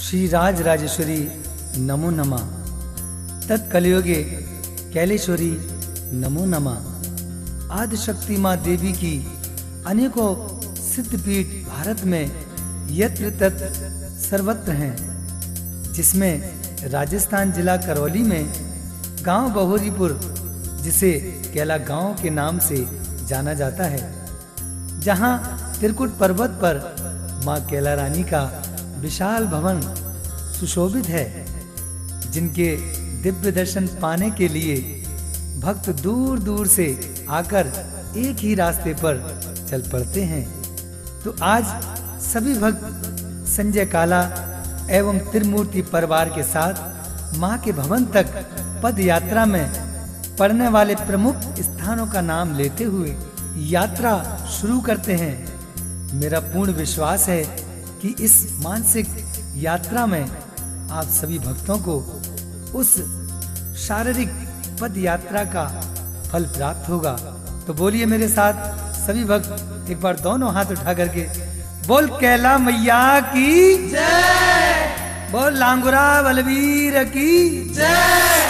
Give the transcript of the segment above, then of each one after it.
श्री राज राजेश्वरी नमो नमः। तत्कलयुगे कैलेश्वरी नमो नमः। आदिशक्ति माँ देवी की अनेकों सिद्धपीठ भारत में यत्र तत्र सर्वत्र हैं, जिसमें राजस्थान जिला करौली में गांव बहोरीपुर, जिसे कैला गांव के नाम से जाना जाता है, जहां त्रिकुट पर्वत पर मां कैला रानी का विशाल भवन सुशोभित है, जिनके दिव्य दर्शन पाने के लिए भक्त दूर दूर से आकर एक ही रास्ते पर चल पड़ते हैं। तो आज सभी भक्त संजय काला एवं त्रिमूर्ति परिवार के साथ मां के भवन तक पद यात्रा में पड़ने वाले प्रमुख स्थानों का नाम लेते हुए यात्रा शुरू करते हैं। मेरा पूर्ण विश्वास है कि इस मानसिक यात्रा में आप सभी भक्तों को उस शारीरिक पद यात्रा का फल प्राप्त होगा। तो बोलिए मेरे साथ सभी भक्त एक बार दोनों हाथ उठा करके बोल कैला मैया की जय, बोल लांगुरा बलवीर की जय।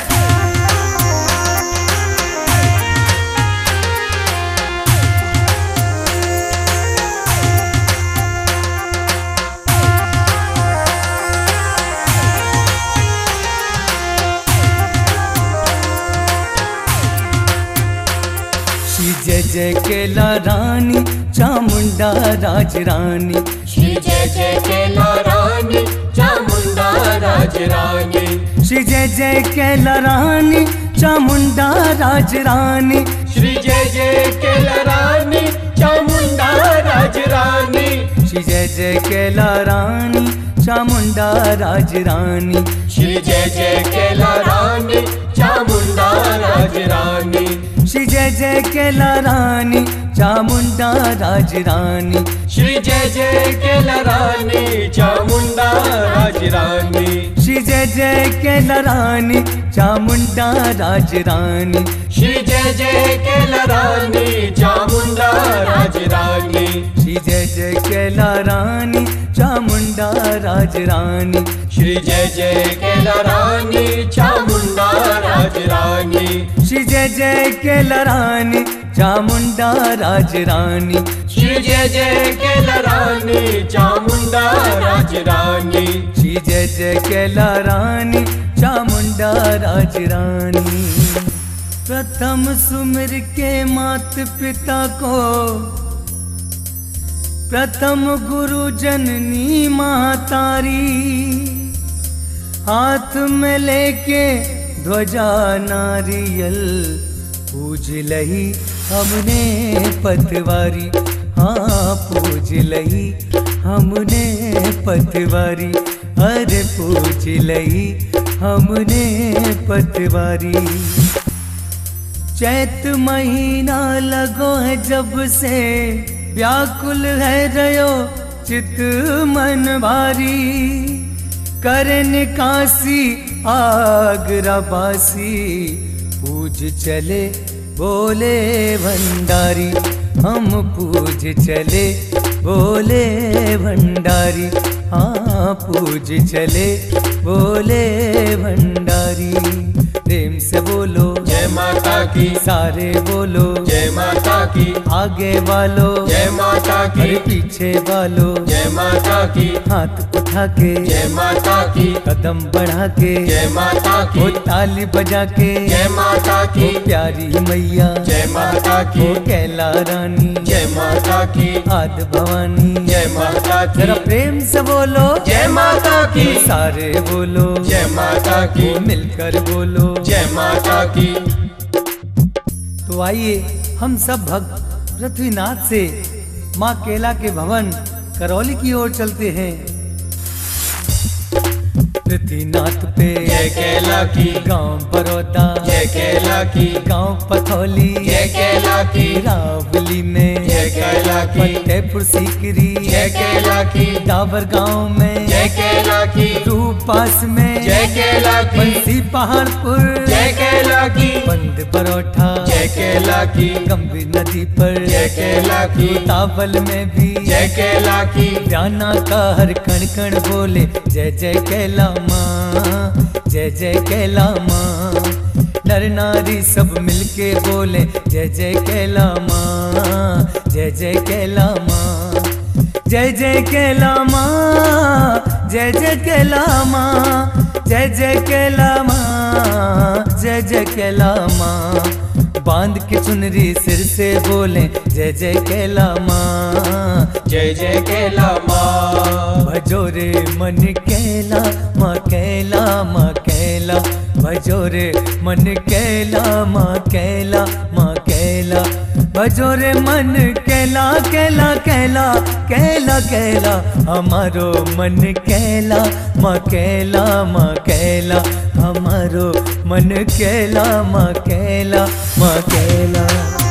जय जय कैला रानी चामुंडा राज रानी, श्री जय जय कैला रानी चामुंडा राज रानी, श्री जय जय कैला रानी चामुंडा राज रानी, श्री जय जय कैला रानी चामुंडा राज रानी, श्री जय जय कैला रानी चामुंडा राज रानी, श्री जय जय कैला रानी चामुंडा राज रानी, श्री जय जय कैला रानी चामुंडा राज रानी, श्री जय जय कैला रानी चामुंडा राज रानी, श्री जय जय कैला रानी चामुंडा राज रानी, श्री जय जय कैला रानी चामुंडा राज रानी, श्री जय जय कैला रानी चामुंडा राज रानी, श्री जय जय कैला रानी चामुंडा राज रानी, श्री जय जय कैला रानी चामुंडा राज रानी, श्री जय जय कैला रानी चामुंडा राज रानी, श्री जय जय कैला रानी चामुंडा राज रानी। प्रथम सुमिर के मात पिता को, प्रथम गुरु जननी महतारी, हाथ में लेके ध्वजा नारियल, पूज लही हमने पतवारी, हाँ पूज लही हमने पतवारी, अरे पूज लही हमने पतवारी। चैत महीना लगो है जब से, व्याकुल है रयो चित मन भारी, करे निकासी आगरा बासी, पूज चले बोले भंडारी, हम पूज चले बोले भंडारी, हाँ पूज चले बोले भंडारी। प्रेम से बोलो जय माता की, सारे बोलो जय माता की, आगे वालो जय माता की, अरे पीछे वालो जय माता की, हाथ उठा के जय माता की, कदम बढ़ा के जय माता की, वो ताली बजा के जय माता की, वो प्यारी मैया जय माता की, वो कैला रानी जय माता की, आद भवानी, जय माता की, जरा प्रेम से बोलो जय माता की, सारे बोलो जय माता की, मिलकर बोलो जय माता की। तो आइए हम सब भक्त पृथ्वीनाथ से माँ कैला के भवन करौली की ओर चलते हैं। पृथ्वीनाथ पे जय कैला की, गांव बड़ौदा, जय कैला की, गांव पथौली, जय कैला की, रावली में जय कैला की, फतेहपुर सीकरी, जय कैला की, डाबर गांव में जय जय कैला की रूपास में जय कैला की बंसी पहाड़पुर जय कैला की बंद परोठा जय कैला की गंभीर नदी पर जय कैला की तावल में भी जय कैला की व्याना का हर कण कण बोले जय जय कैला माँ जय जय कैला माँ नर नारी सब मिलके बोले जय जय कैला माँ जय जय कैला माँ जय जय कैला माँ जय जय कैला माँ जय जय कैला माँ जय जय कैला माँ बांध के चुनरी सिर से बोले जय जय कैला माँ जय जय कैला माँ भजो रे मन कैला माँ कैला माँ कैला भजो रे मन कैला माँ कैला माँ कैला भजो रे मन कैला कैला कैला कैला कैला हमारो मन कैला माँ कैला माँ कैला हमारो मन कैला माँ कैला माँ कैला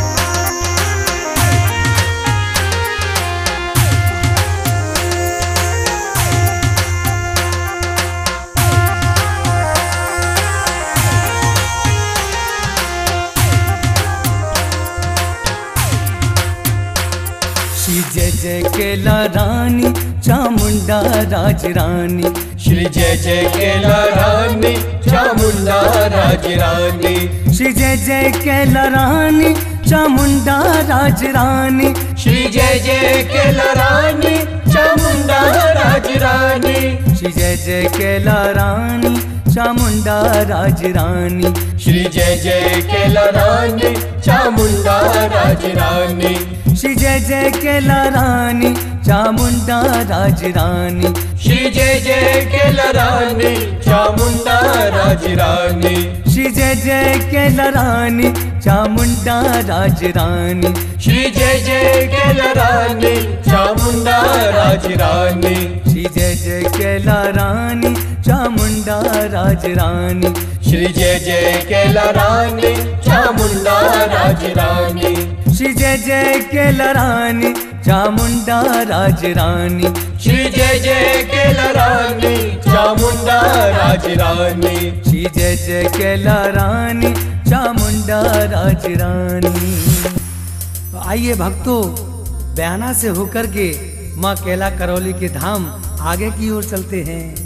श्री जय जय कैला रानी चामुंडा राज रानी श्री जय जय कैला रानी चामुंडा राज रानी श्री जय जय कैला रानी चामुंडा राज रानी श्री जय जय कैला रानी चामुंडा राज रानी श्री जय जय कैला रानी चामुंडा राज रानी श्री जय जय कैला रानी चामुंडा राज रानी श्री जय जय कैला रानी चामुंडा राज रानी श्री जय जय कैला रानी चामुंडा राज रानी श्री जय जय कैला रानी चामुंडा राज रानी श्री जय जय कैला रानी चामुंडा राज रानी श्री जय जय कैला रानी चामुंडा राज रानी श्री जय जय कैला रानी चामुंडा राज रानी श्री जय जय कैला रानी चामुंडा राज रानी श्री जय जय कैला रानी चामुंडा राज रानी श्री जय जय कैला रानी चामुंडा राज रानी। आइए भक्तों, बयाना से होकर के माँ कैला करौली के धाम आगे की ओर चलते हैं।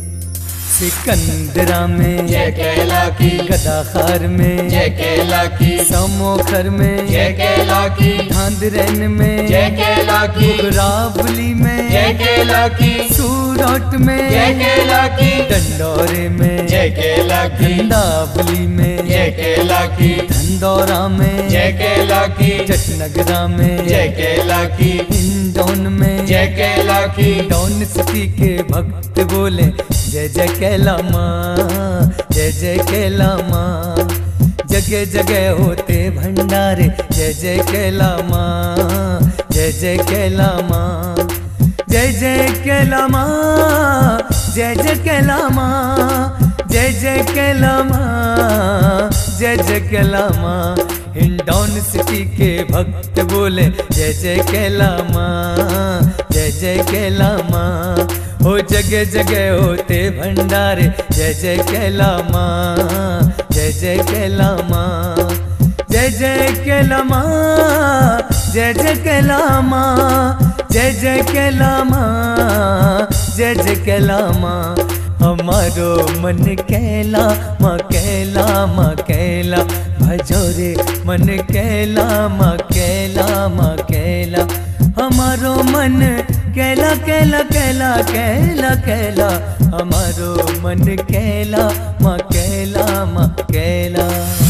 सिकंदरा में जय कैला की गदाखार में जय कैला की समोखर में जय कैला की धांधरन में जय कैला की रावली में जय कैला की सूरत में जय कैला की डंडोरे में जय कैला की दावली में जय कैला की धंदौरा में जय कैला की जटनगरा में जय कैला की हिंडौन में जय कैला की डौन सिटी के भक्त बोले जय जय कैला माँ जय जय कैला माँ जगह जगह होते भंडारे जय जय कैला माँ जय जय कैला माँ जय जय कैला माँ जय जय कैला माँ जय जय कैला माँ जय जय कैला माँ हिंडौन सिटी के भक्त बोले जय जय कैला माँ जय जय कैला माँ हो जगह जगह होते भंडारे जय जय कैला माँ जय जय कैला माँ जय जय कैला माँ जय जय कैला माँ जय जय कैला माँ जय जय कैला माँ हमारो मन कैला माँ कैला माँ कैला भजो रे मन कैला माँ कैला माँ कैला हमारो मन कैला कैला कैला कैला कैला हमारो मन कैला माँ कैला माँ कैला।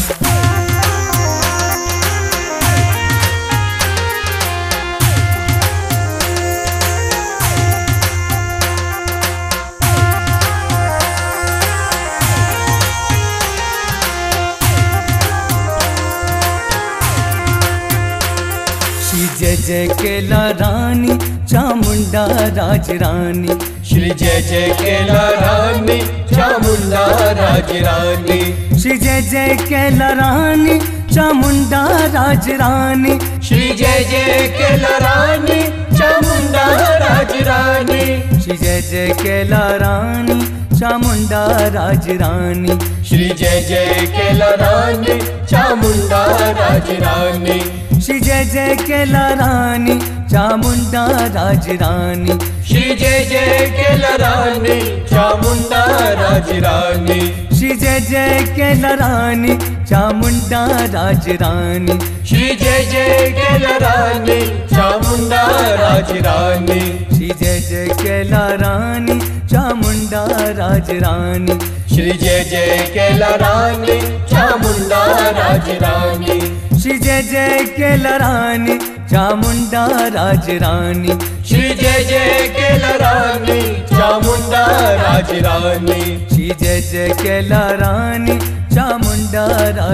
श्री जय जय कैला रानी चामुंडा राज रानी श्री जय जय कैला रानी चामुंडा राज रानी श्री जय जय कैला रानी चामुंडा राज रानी श्री जय जय कैला रानी चामुंडा राजरानी। श्री जय जय कैला रानी चामुंडा राजरानी। श्री जय जय कैला रानी चामुंडा राजरानी। श्री जय जय कैला रानी चामुंडा राजरानी। श्री जय जय कैला रानी चामुंडा राजरानी। श्री जय जय कैला रानी चामुंडा राजरानी। श्री जय जय कैला रानी चामुंडा राजरानी। श्री जय जय कैला रानी चामुंडा राजरानी। श्री जय जय कैला रानी चामुंडा राजरानी। श्री जय जय कैला रानी चामुंडा राजरानी। श्री जय जय कैला रानी चामुंडा राजरानी। श्री जय जय कैला रानी चामुंडा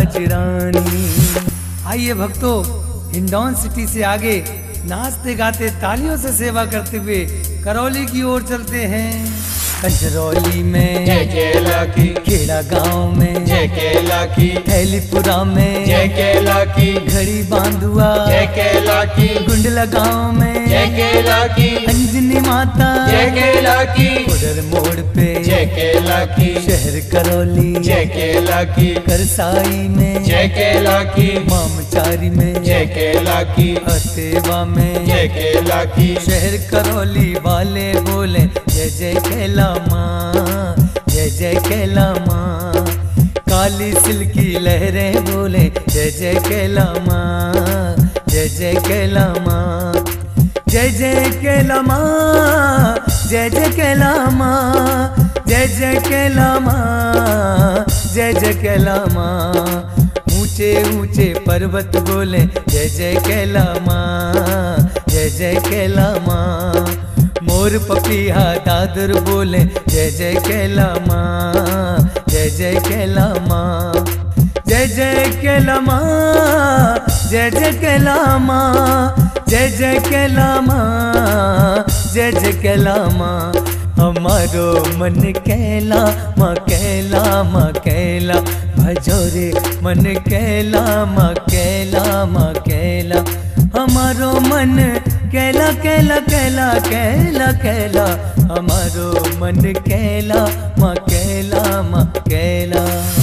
राजरानी। आइए भक्तों, हिंडौन सिटी से आगे नाचते गाते तालियों से सेवा करते हुए करौली की ओर चलते हैं। कंजरौली में जय कैला की, खेड़ा गांव में जय कैला की, थैलीपुरा में जय कैला की, घड़ी बांधुआ जय कैला की, गुंडला गांव में जय कैला की, अंजनी माता जय कैला की, उधर मोड़ पे जय कैला की, शहर करौली जय कैला की, करसाई में जय कैला की, मामचारी में जय कैला की, अतेवा में जय कैला की। शहर करौली वाले बोले जय जय कैला माँ, जय जय कैला माँ। काली सिल्की लहरें बोले जय जय कैला माँ, जय जय कैला माँ। जय जय कैला माँ, जय जय कैला माँ, जय जय कैला माँ, जय जय कैला माँ। ऊंचे ऊंचे पर्वत बोले जय जय कैला माँ, जय जय कैला माँ। मोर पपिया दादर बोले जय जय कैला माँ, जय जय कैला माँ। जय जय कैला माँ, जय जय कैला माँ, जय जय कैला माँ, जय जय कैला माँ। हमारो मन कैला माँ, कैला माँ, कैला भजोरे मन कैला माँ, कैला माँ, कैला। हमारो मन कैला कैला कैला कैला कैला, हमारो मन कैला माँ, कैला माँ, कैला।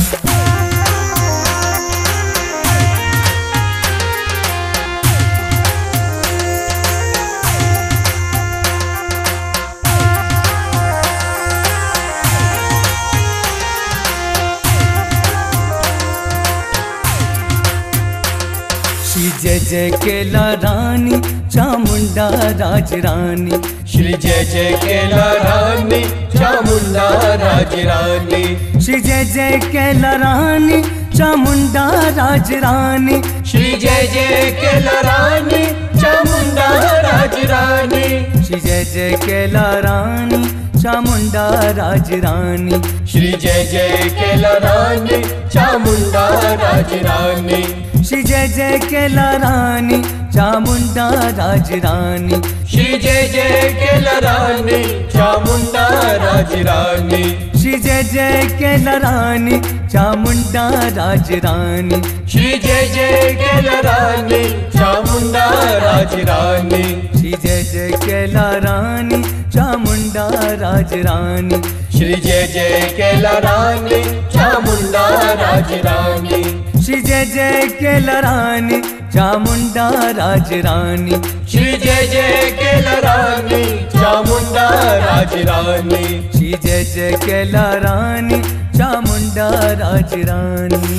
श्री जय जय कैला रानी चामुंडा राजरानी। श्री जय जय कैला रानी चामुंडा राजरानी। श्री जय जय कैला रानी चामुंडा राजरानी। श्री जय जय कैला रानी चामुंडा राजरानी। श्री जय जय कैला रानी चामुंडा राजरानी। श्री जय जय कैला रानी चामुंडा राजरानी। श्री जय जय कैला रानी चामुंडा राजरानी। श्री जय जय कैला रानी चामुंडा राजरानी। श्री जय जय कैला रानी चामुंडा राजरानी। श्री जय जय कैला रानी चामुंडा राजरानी। श्री जय जय कैला रानी चामुंडा राजरानी। श्री जय जय कैला रानी चामुंडा राजरानी। श्री जय जय कैला रानी चामुंडा राजरानी। श्री जय जय कैला रानी चामुंडा राजरानी। श्री जय जय कैला रानी चामुंडा राजरानी।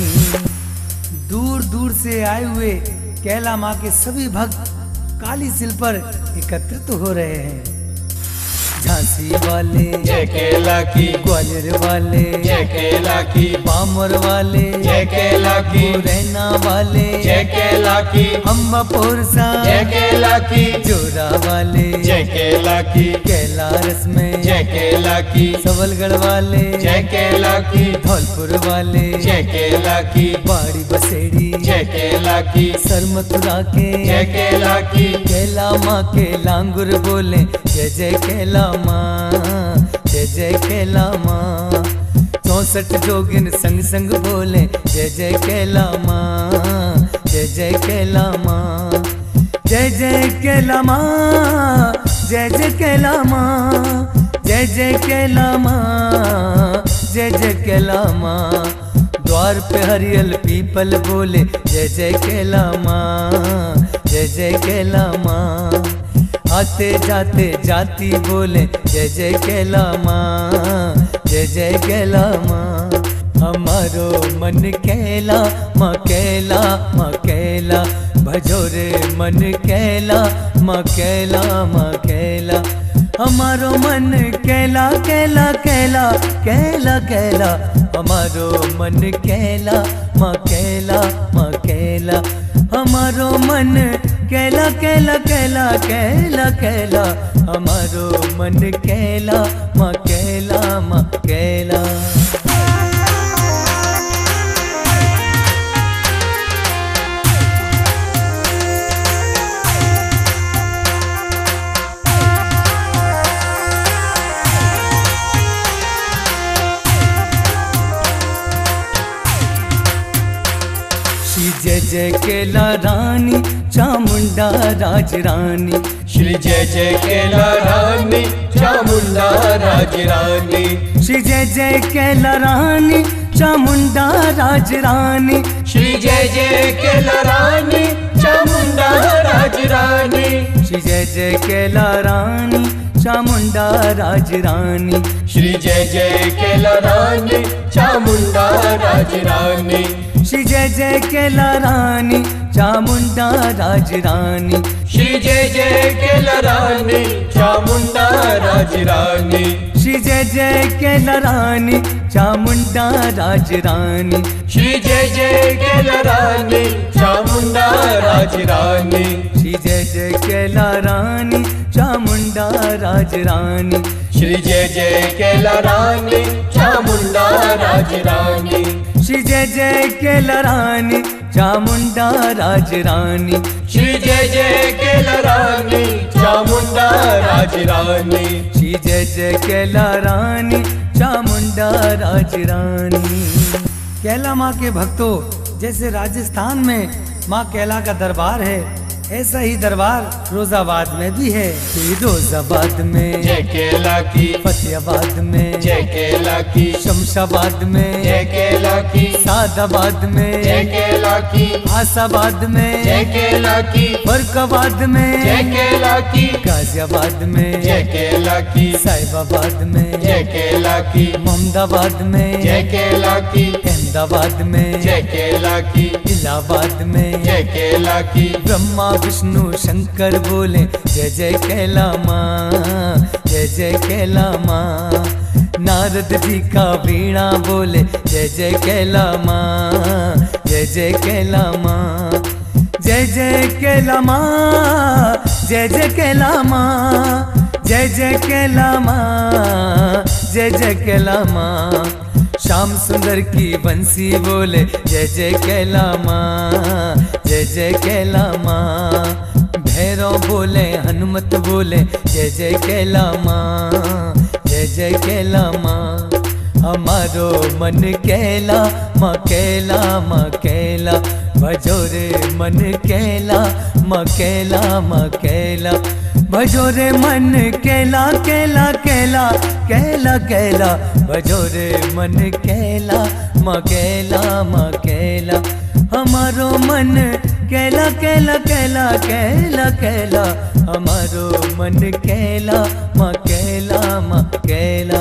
दूर दूर से आए हुए कैला माँ के सभी भक्त काली सिल पर एकत्रित हो रहे हैं। झांसी वाले जय कैला की, ग्वालियर वाले जय कैला की, बामर वाले जय कैला की, मुरैना वाले जय कैला की, अम्बापुर सा जय कैला की, जोरा वाले जय कैला की, कैलारस में जय कैला की, सबलगढ़ वाले जय कैला की, धौलपुर वाले जय कैला की, बाड़ी बसेड़ी जय कैला की, सरमथुरा के जय कैला की, कैला माँ के लांगुर बोले जय जय कैला माँ, जय जय कैला माँ। 64 जोगिन संग संग बोले जय जय कैला माँ, जय जय कैला माँ। जय जय जय कैला माँ, जय जय कैला माँ, जय जय कैला माँ, जय जय कैला माँ। द्वार पे हरियल पीपल बोले जय जय कैला माँ, जय जय कैला माँ। आते जाते जाती बोले जय जय कैला माँ, जय जय कैला माँ। हमारो मन कैला माँ, कैला माँ, कैला भजो रे मन कैला माँ, कैला माँ, कैला। हमारो मन कैला कैला कैला कैला कैला, हमारो मन कैला माँ, कैला माँ, कैला। हमारो मन कैला कैला कैला कैला कैला, हमारो मन कैला माँ, कैला माँ, कैला। श्री जय जय कैला रानी चामुंडा राज रानी, श्री जय जय कैला रानी चामुंडा राज रानी, श्री जय जय कैला रानी चामुंडा राज रानी, श्री जय जय कैला रानी चामुंडा राज रानी, श्री जय जय कैला रानी चामुंडा राज रानी, श्री जय जय कैला रानी चामुंडा राज रानी, श्री जय जय कैला रानी चामुंडा राज रानी, श्री जय जय कैला रानी चामुंडा राज रानी, श्री जय जय कैला रानी चामुंडा राज रानी, श्री जय जय कैला रानी चामुंडा राज रानी, श्री जय जय कैला रानी चामुंडा राज रानी, श्री जय जय कैला रानी चामुंडा राज रानी, श्री जय जय कैला रानी चामुंडा राज रानी, श्री जय जय कैला रानी चामुंडा राज रानी, श्री जय जय कैला रानी चामुंडा राज रानी। कैला माँ के भक्तों, जैसे राजस्थान में माँ कैला का दरबार है, ऐसा ही दरबार फिरोजाबाद में भी है। फिरोजाबाद में जय कैला की, फतेहाबाद में जय कैला की, शमशाबाद में जय कैला की, सादाबाद में जय कैला की, आसाबाद में जय कैला की, फरुखाबाद में जय कैला की, गाजियाबाद में जय कैला की, साहिबाबाद में जय कैला की, मोहम्मदाबाद में जय कैला की, अहमदाबाद में जय कैला की, इलाहाबाद में जय कैला की, ब्रह्मा विष्णु शंकर बोले जय जय कैला माँ, जय जय कैला माँ। नारद जी का वीणा बोले जय जय कैला माँ, जय जय कैला माँ। जय जय कैला माँ, जय जय कैला माँ, जय जय कैला माँ, जय जय कैला माँ। श्याम सुंदर की बंसी बोले जय जय कैला माँ, जय जय कैला माँ। भैरव बोले हनुमत बोले जय जय कैला माँ, जय जय कैला माँ। हमारो मन कैला माँ, कैला माँ, कैला भजो रे मन कैला माँ, कैला माँ, कैला भजो रे मन कैला कैला कैला कैला कैला भजो रे मन कैला माँ, कैला माँ, कैला। हमारो मन कैला कैला कैला कैला कैला, हमारो मन कैला माँ, कैला माँ, कैला।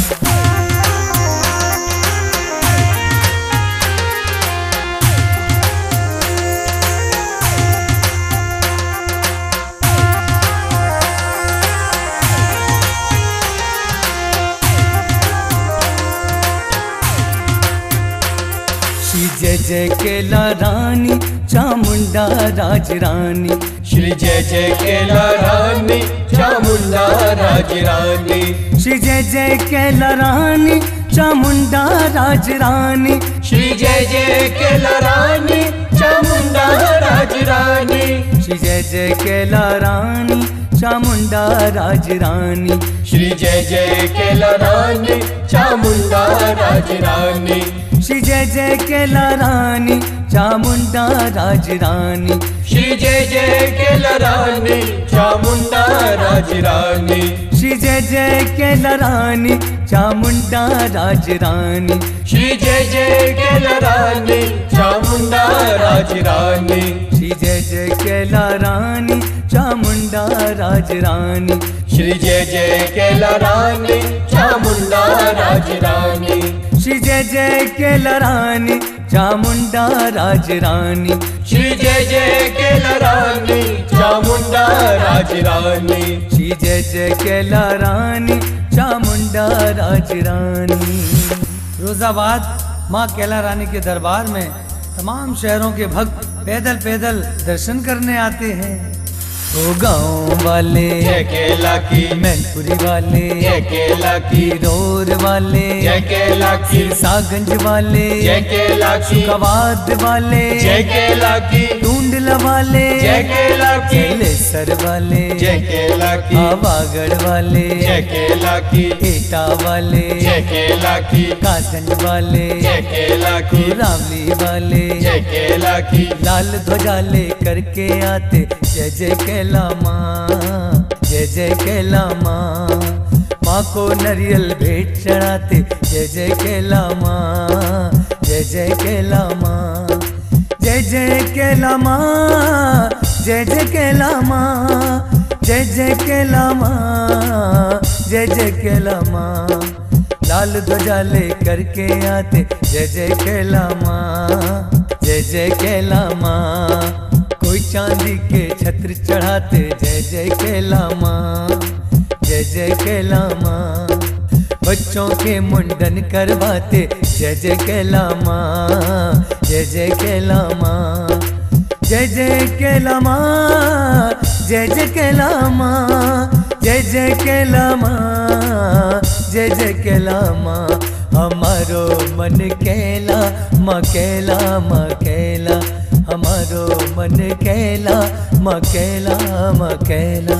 श्री जय जय कैला रानी चामुंडा राज रानी, श्री जय जय कैला रानी चामुंडा राज रानी, श्री जय जय कैला रानी चामुंडा राज रानी, श्री जय जय कैला रानी चामुंडा राज रानी, श्री जय जय कैला रानी चामुंडा राज रानी, श्री जय जय कैला रानी चामुंडा राज रानी, श्री जय जय कैला रानी चामुंडा राज रानी, श्री श्री जय जय केला रानी चामुंडा राजरानी। श्री जय जय केला रानी चामुंडा राजरानी। श्री जय जय केला रानी चामुंडा राजरानी। श्री जय जय केला रानी चामुंडा राजरानी। श्री जय जय केला रानी चामुंडा राजरानी। श्री जय जय केला रानी चामुंडा राजरानी। श्री जय जय केला रानी चामुंडा राजरानी। श्री जय जय केला रानी चामुंडा राजरानी। रोजाबाद माँ केला रानी के दरबार में तमाम शहरों के भक्त पैदल पैदल दर्शन करने आते हैं। ओ गाँव वाले जय केला की, मैनपुरी वाले जय केला की, रोर वाले जय केला की, सागंज वाले जय केला की, कवाद वाले जय केला की, टूंडला वाले जय केला की, लेसर वाले जय केला की, आवागढ़ वाले जय केला की, एटा वाले जय केला की, कासगंज वाले जय केला की, रावली वाले जय केला की, लाल ध्वजा ले करके आते जय जय केला माँ, जय जय केला माँ। माँ को नरियल भेंट चढ़ाते जय जय केला माँ, जय जय केला माँ। जय जय केला माँ, जय जय केला माँ, जय जय केला माँ, जय जय केला माँ। लाल ध्वजा ले करके आते जय जय केला माँ, जय जय केला माँ। कोई चांदी के छत्र चढ़ाते जय जय केला माँ, जय जय केला माँ। बच्चों के मुंडन करवाते जय जय केला माँ, जय जय केला माँ। जय जय केला माँ, जय जय केला माँ, जय जय केला माँ, जय जय केला माँ। हमारो मन केला माँ, केला माँ केला, हमारो मन केला माँ, केला माँ केला।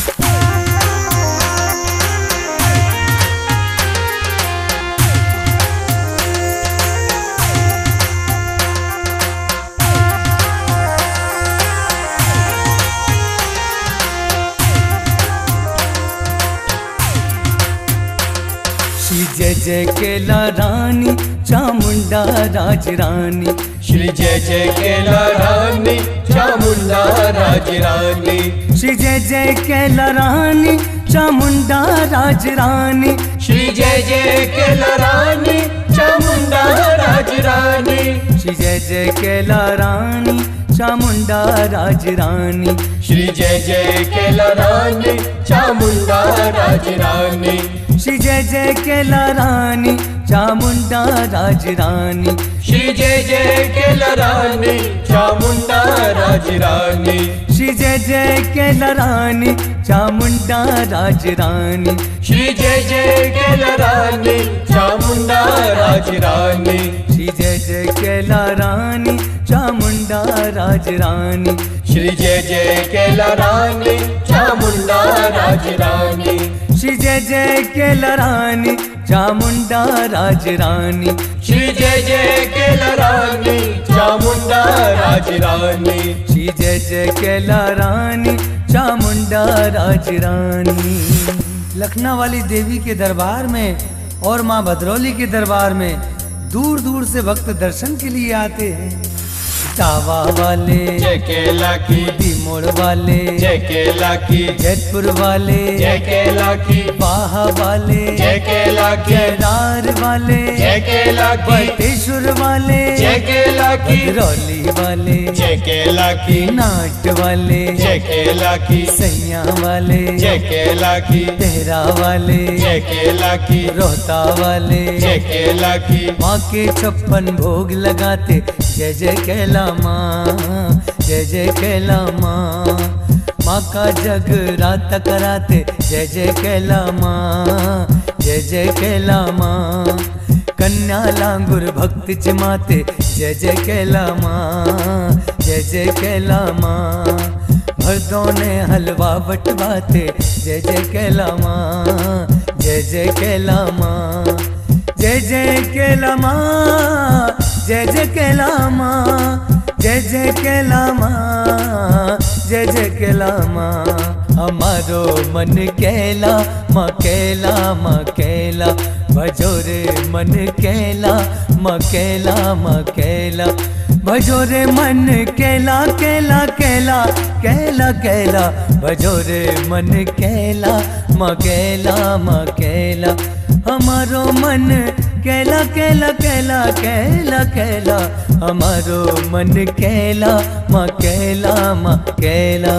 श्री जय जय केला रानी चामुंडा राजरानी। श्री जय जय केला रानी चामुंडा राजरानी। श्री जय जय केला रानी चामुंडा राजरानी। श्री जय जय केला रानी चामुंडा राजरानी। श्री जय जय केला रानी चामुंडा राजरानी। श्री जय जय केला रानी चामुंडा राजरानी। श्री जय जय केला रानी चामुंडा राजरानी। श्री जय जय केला रानी चामुंडा राजरानी। श्री जय जय केला रानी चामुंडा राजरानी। श्री जय जय केला रानी चामुंडा राजरानी। श्री जय जय केला रानी चामुंडा राजरानी। श्री जय जय केला रानी चामुंडा राजरानी। श्री जय जय केला रानी चामुंडा राजरानी। श्री जय जय केला रानी चामुंडा राजरानी। श्री जय जय केला रानी चामुंडा राजरानी। लखना वाली देवी के दरबार में और माँ भद्रौली के दरबार में दूर दूर से भक्त दर्शन के लिए आते हैं। टावा वाले जय केला की, मोड़ वाले जय केला की, जयपुर वाले जय केला की, बाहा वाले जय केला की, रार वाले जय केला की, बटेश्वर वाले जय केला की, भद्रौली वाले जय केला की, नाट वाले जय केला की, सैया वाले जय केला की, तेहरा वाले जय केला की, रोहता वाले जय केला की, माँ के 56 भोग लगाते जय जय केला माँ, जय जय केला माँ। माँ का जगराता कराते जय जय केला माँ, जय जय केला माँ। कन्या लांगुर भक्त जमाते जय जय केला माँ, जय जय केला माँ। भरदों ने हलवा बटवाते जय जय केला माँ, जय जय केला माँ। जय जय केला माँ, जय जय केला माँ, जय जय केला माँ, जय जय केला माँ। हमारो मन केला माँ, केला माँ केला, भजो रे मन केला माँ, केला माँ केला, भजो रे मन केला केला केला केला केला, भजो रे मन केला माँ, केला माँ केला। हमारो मन केला केला केला केला केला, हमारो मन केला माँ, केला माँ केला।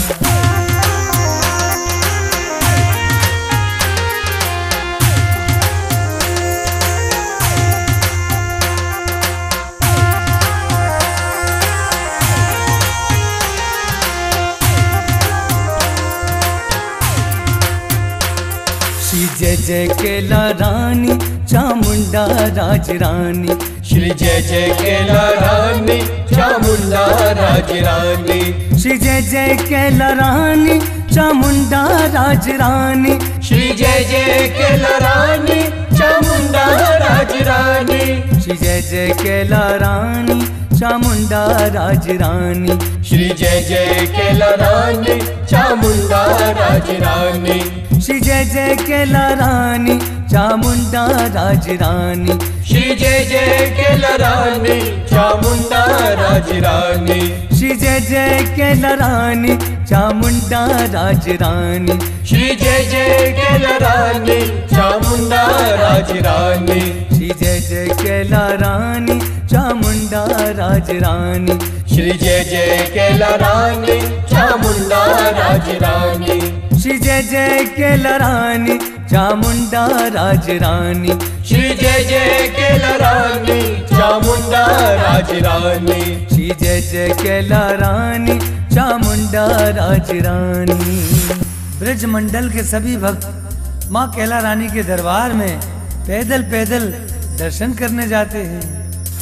श्री जय जय केला रानी चामुंडा राज रानी, श्री जय जय केला रानी चामुंडा राज रानी, श्री जय जय केला रानी चामुंडा राज रानी, श्री जय जय केला रानी चामुंडा राज रानी, श्री जय जय केला रानी चामुंडा राज रानी, श्री जय जय केला रानी चामुंडा राज रानी, श्री जय जय केला रानी चामुंडा राज रानी, श्री जय जय केला रानी चामुंडा राज रानी, श्री जय जय केला रानी चामुंडा राज रानी, श्री जय जय केला रानी चामुंडा राज रानी, श्री जय जय केला रानी चामुंडा राज रानी, श्री जय जय केला रानी चामुंडा राज रानी, श्री जय जय केला रानी चामुंडा राज रानी, श्री जय जय केला रानी चामुंडा राज रानी, श्री जय जय केला रानी चामुंडा राज रानी। ब्रजमंडल के सभी भक्त माँ केला रानी के दरबार में पैदल पैदल दर्शन करने जाते हैं।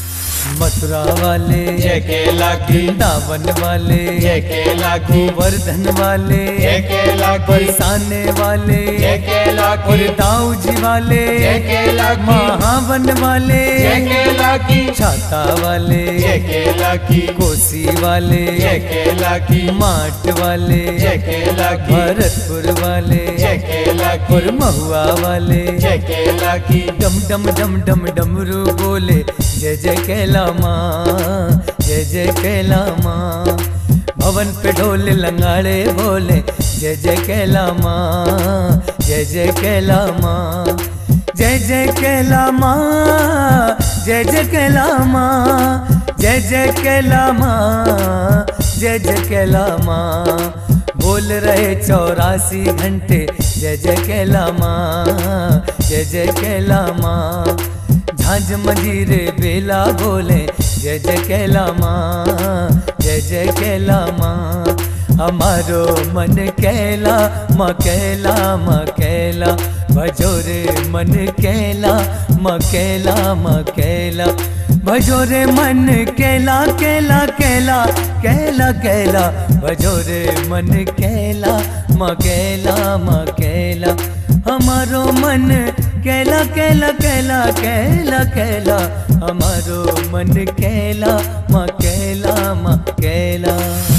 मथुरा वाले जय केला की, वृंदावन वाले जय केला की, गोवर्धन वाले जय केला की, बरसाने वाले जय केला और की, दाऊ जी वाले जय केला की, महावन वाले जय केला की, छाता वाले जय केला की, कोसी वाले जय केला की, माट वाले जय केला की, भरतपुर वाले जय केला की, और महुआ वाले जय केला की, डम डम डम डम डमरू बोले जय जय केला माँ, जय जय केला माँ। भवन पे ढोल लंगाड़े बोले जय जय केला माँ, जय जय केला माँ, जय जय केला माँ, जय जय केला माँ, जय जय केला माँ, जय जय केला माँ। बोल रहे 84 घंटे जय जय केला माँ, जय जय केला माँ। झांझ मंजीरे बेला बोले जय जय केला माँ, जय जय केला माँ। हमारो मन केला माँ, केला माँ केला, भजो रे मन केला माँ, केला माँ केला, भजो रे मन केला केला केला केला केला, भजो रे मन केला माँ, केला माँ केला। हमारो मन केला केला केला केला केला, हमारो मन केला माँ, केला माँ केला।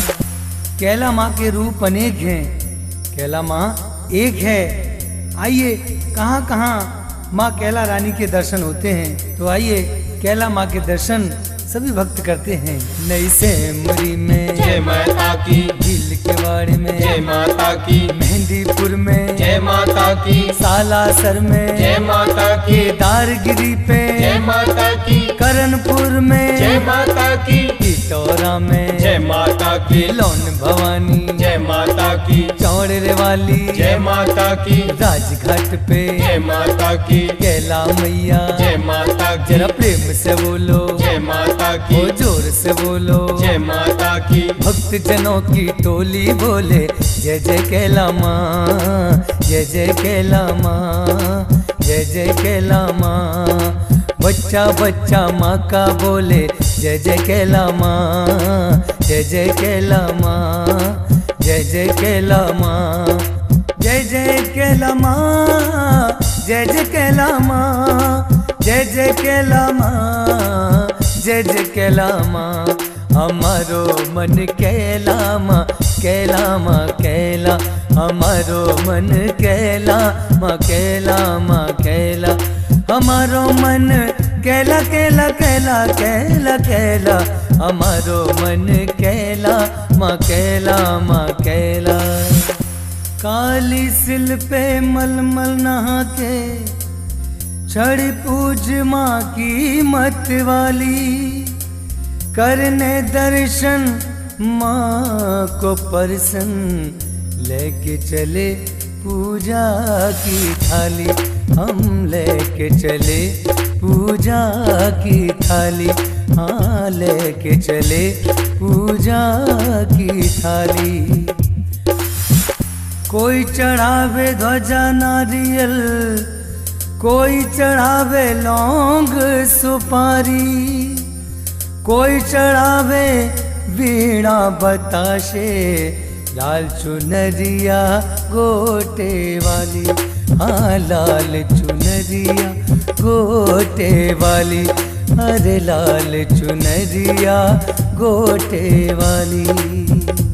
केला माँ के रूप अनेक हैं, केला माँ एक है। आइए कहाँ कहाँ माँ केला रानी के दर्शन होते हैं, तो आइए केला माँ के दर्शन सभी भक्त करते हैं। नई सेमरी में जय माता की, दिल के वाड़ी में जय माता की, मेहंदीपुर में जय माता की, सालासर में जय माता की, केदारगिरी पे जय माता की, करणपुर में जय माता की, टिटौरा में जय माता की, लोन भवानी जय माता की, चौड़े वाली जय माता की, राजघाट पे जय माता की, केला मैया जय माता की, जरा प्रेम से बोलो, जय माता ओ की, जोर से बोलो। जय माता की, भक्त जनों की टोली बोले जय जय केला माँ, जय जय केला माँ, जय जय केला माँ। बच्चा बच्चा माँ का बोले जय जय केला माँ, जय जय केला माँ, जय जय केला माँ, जय जय केला माँ, जय जय केला माँ, जय जय केला माँ, जय जय केला माँ। हमारो मन कैला माँ कैला माँ कैला, हमारो मन कैला माँ कैला माँ कैला, हमारो मन कैला कैला कैला कैला कैला, हमारो मन कैला माँ कैला माँ कैला। काली सिल पे मलमल नहा के चढ़ पूज माँ की मत वाली, करने दर्शन माँ को प्रसन्न लेके चले पूजा की थाली, हम लेके चले पूजा की थाली, हाँ लेके चले पूजा की थाली। कोई चढ़ावे ध्वजा नारियल, कोई चढ़ावे लौंग सुपारी, कोई चढ़ावे वीणा बताशे, लाल चुनरिया गोटे वाली, हाँ लाल चुनरिया गोटे वाली, अरे लाल चुनरिया गोटे वाली।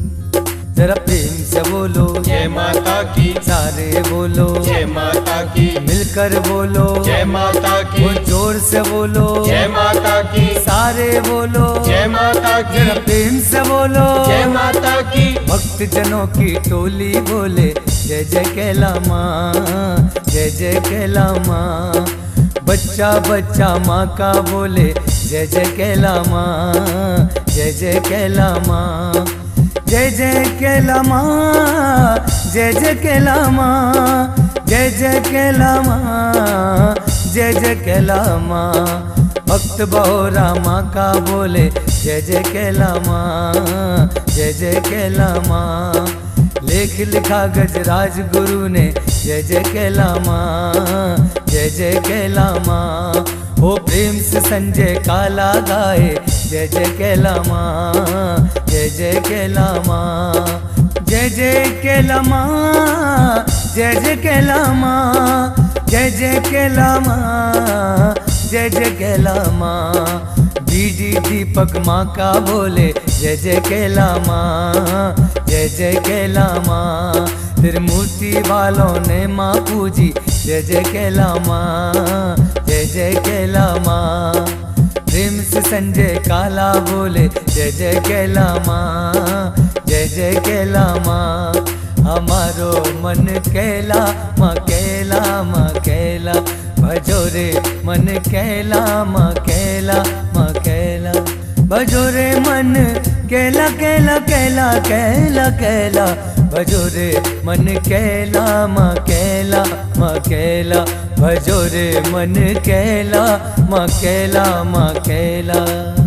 जरा प्रेम से बोलो जय माता की, सारे बोलो जय माता की, मिलकर बोलो जय माता की, वो जोर से बोलो जय माता की, सारे बोलो जय माता की, जरा प्रेम से बोलो जय माता की। भक्त जनों की टोली बोले जय जय कैला माँ, जय जय कैला माँ। बच्चा बच्चा माँ का बोले जय जय कैला माँ, जय जय कैला माँ, जय जय कैला माँ, जय जय कैला माँ, जय जय कैला माँ, जय जय कैला माँ। भक्त बहोरा माँ का बोले जय जय कैला माँ, जय जय कैला माँ। लेख लिखा गजराज गुरु ने जय जय कैला माँ, जय जय कैला माँ। ओ प्रेम से संजय काला गाए जय जय कैला माँ, जय जय कैला माँ, जय जय कैला माँ, जय जय कैला माँ, जय जय कैला माँ, जय जय कैला माँ। डीडी दीपक माँ का बोले जय जय कैला माँ, जय जय कैला माँ। फिर मूर्ति वालों ने माँ पूजी जय जय कैला माँ, जय जय कैला माँ। प्रेम से संजय काला बोले जय जय कैला माँ, जय जय कैला माँ। हमारो मन कैला माँ कैला माँ कैला, भजो रे मन कैला माँ कैला माँ कैला, भजो रे मन कैला कैला कैला कैला कैला, भजो रे मन कैला माँ कैला माँ कैला, भजो रे मन कैला माँ कैला माँ कैला।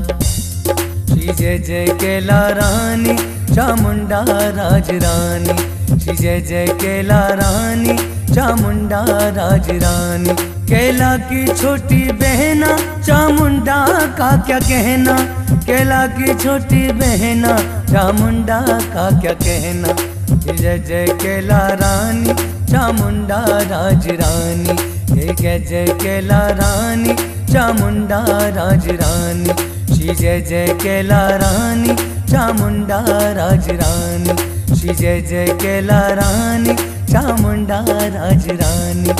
श्री जय जय कैला रानी चामुंडा राज रानी, श्री जय जय कैला रानी चामुंडा राज रानी। कैला की छोटी बहना चामुंडा का क्या कहना, कैला की छोटी बहना चामुंडा का क्या कहना। जय जय कैला रानी चामुंडा राज रानी, जय जय कैला रानी चामुंडा राज रानी। श्री जय जय कैला रानी चामुंडा राज रानी, श्री जय जय कैला रानी चामुंडा राज रानी।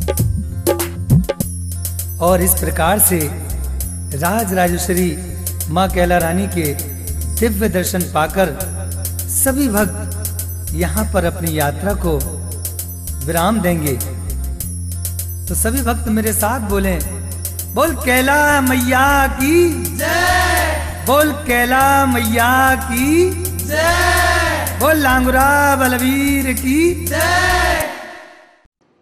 और इस प्रकार से राज राजेश्वरी माँ कैला रानी के दिव्य दर्शन पाकर सभी भक्त यहाँ पर अपनी यात्रा को विराम देंगे। तो सभी भक्त मेरे साथ बोलें, बोल कैला मैया की जय, बोल कैला मैया की जय, बोल लांगुरा बलवीर की जय।